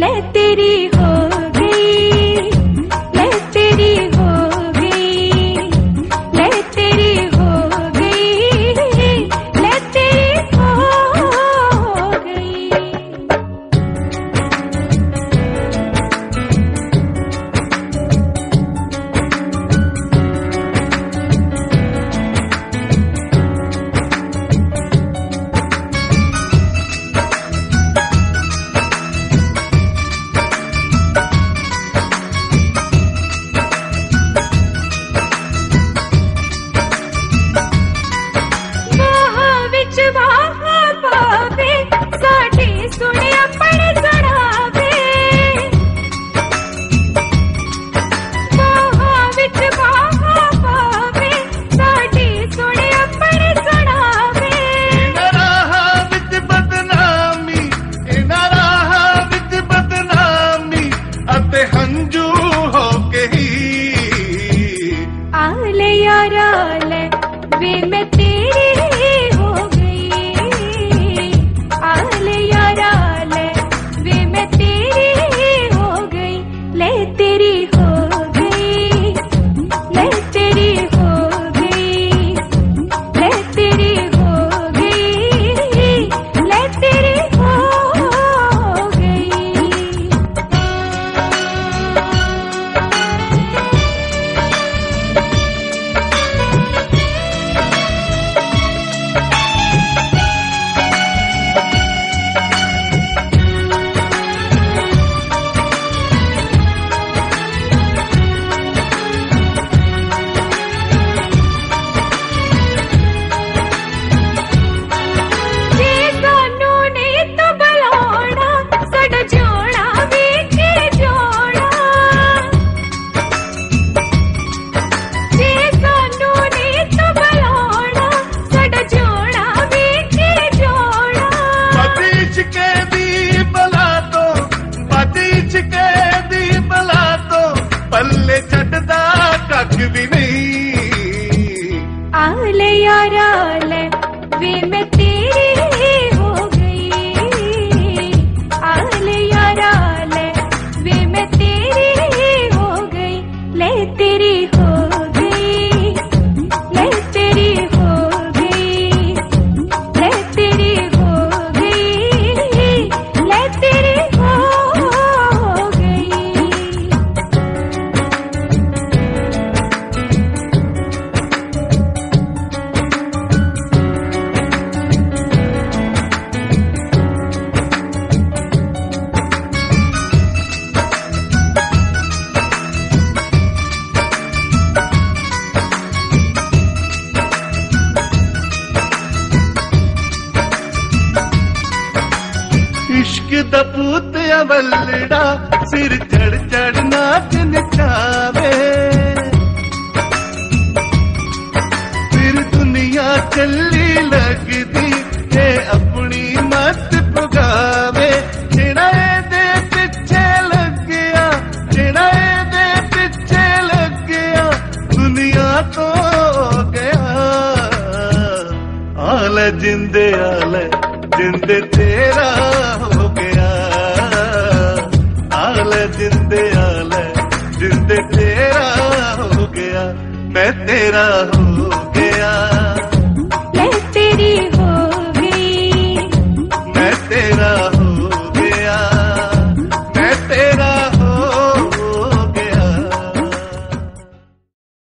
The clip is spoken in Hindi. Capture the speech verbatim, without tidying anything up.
मैं तेरी हो गई, मैं तेरी हो गई, मैं तेरी हो गई, मैं तेरी हो गई। वे मैं तेरी हो गई, आले यारा ले वे मैं तेरी हो गई, ले तेरी हो गई, ले तेरी हो गई, ले तेरी हो गई, ले तेरी हो गई। पल्ले छड्डदा कख भी नहीं, आले यारा ले वे मैं तेरी हो गई, आले यारा ले वे मैं तेरी हो गई, ले तेरी हो गई, ले तेरी हो गई, ले तेरी हो गई, ले तेरी हो गई। इश्क दा पूत अवलड़ा सिर चढ़ चढ़ नाच नचावे, फिर दुनिया चली लगदी है अपनी मत पुगावे। चिड़ाए दे पिछे लग गया, चिड़ाए दे पिछे लग गया, दुनिया तो गया। आले जिंदे आले जिंदे तेरा हो गया, आले जिंदे आले जिंदे तेरा हो गया, मैं तेरा हो